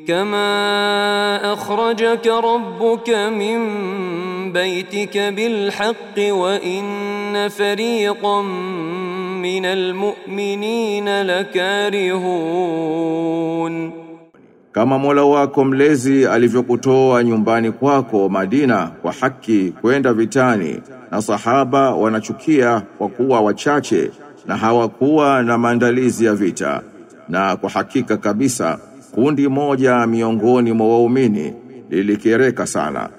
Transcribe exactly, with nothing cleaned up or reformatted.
كما أخرجك ربك من بيتك بالحق وإن فريقا من المؤمنين لكارهون. Kama Mola wako mlezi alivyokutoa nyumbani kwako Madina kwa haki kwenda vitani, na sahaba wanachukia kwa kuwa wachache na hawakuwa na maandalizi ya vita, na kwa hakika kabisa kundi moja miongoni mwa waumini lilikereka sana.